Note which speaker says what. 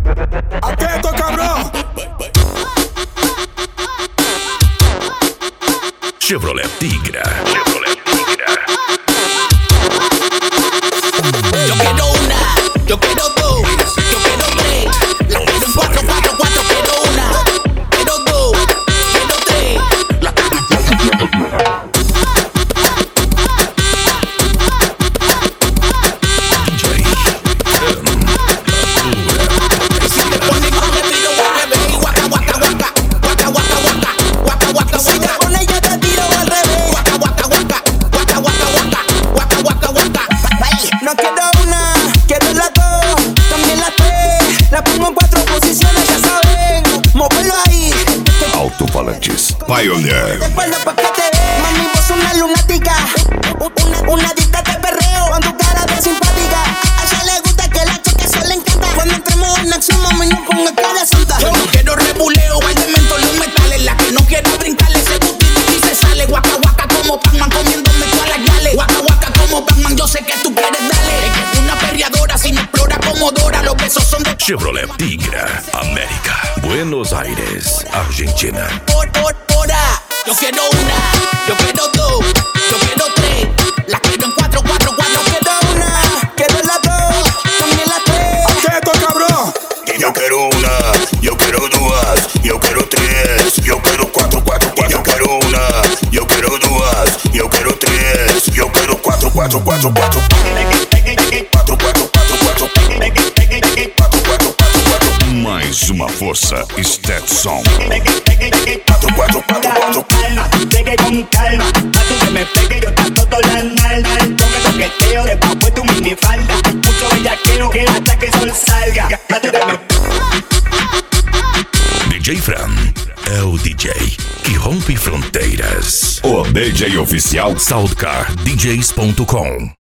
Speaker 1: Atento, cabrão!
Speaker 2: Chevrolet Tigra. Chevrolet Tigra.
Speaker 3: Yo quiero una, yo quiero dos, yo quiero tres. La quiero en 4, 4, 4, quiero una, quiero dos, quiero tres. La quiero en 4, 4, 4. Si te pones con el tiro, bebé, guaca, guaca, guaca, guaca, guaca, guaca, guaca, guaca. Si te pones yo te tiro al revés. Guaca, guaca, guaca, guaca, guaca, guaca, guaca, guaca, guaca.
Speaker 4: No quiero una, quiero las dos, también las tres. La pongo en 4 posiciones, ya saben. Móvelo ahí.
Speaker 2: Alto-falantes Pioneer.
Speaker 4: De espalda pa' que te veas. Mami, vos sos una lunática. Una adicta de perreo. Con tu cara de simpática. A ella le gusta que la chica eso le encanta. Cuando entremos en acción, mami, no ponga cara santa.
Speaker 3: Yo no quiero rebuleo, el cemento, los metales. La que no quiera brincarle, ese butito y se sale. Guaca, guaca, como Pac-Man, comiéndome todas las gales. Guaca, guaca, como Pac-Man, yo sé que tú quieres darle. Es que es una perreadora, si me explora como Dora. Los besos son de
Speaker 2: Chevrolet Tigra. América. Buenos Aires, Argentina.
Speaker 3: hora. Yo quiero una, yo quiero dos, yo quiero tres. La quiero en 4, 4, 4.
Speaker 4: Quiero una, quiero las dos, también las tres.
Speaker 1: Atento, cabrão!
Speaker 5: Yo quiero una, yo quiero dos, yo quiero tres, yo quiero 4, 4, 4. Yo quiero una, yo quiero dos, yo quiero tres, yo quiero 4, 4, 4, 4. 4, 4, 4, 4. 4, 4, 4, 4.
Speaker 2: Mais uma força Stetson.
Speaker 5: 4, 4, 4, 4.
Speaker 6: Calma, pegue con calma. A tu que me pegue, yo te todo la nalga. Ponme toqueteo debajo de tu minifalda. Mucho bellaqueo que hasta que el sol salga. A tu que me
Speaker 2: DJ Fran é o DJ que rompe fronteiras. O DJ oficial SoundCardDJs.com.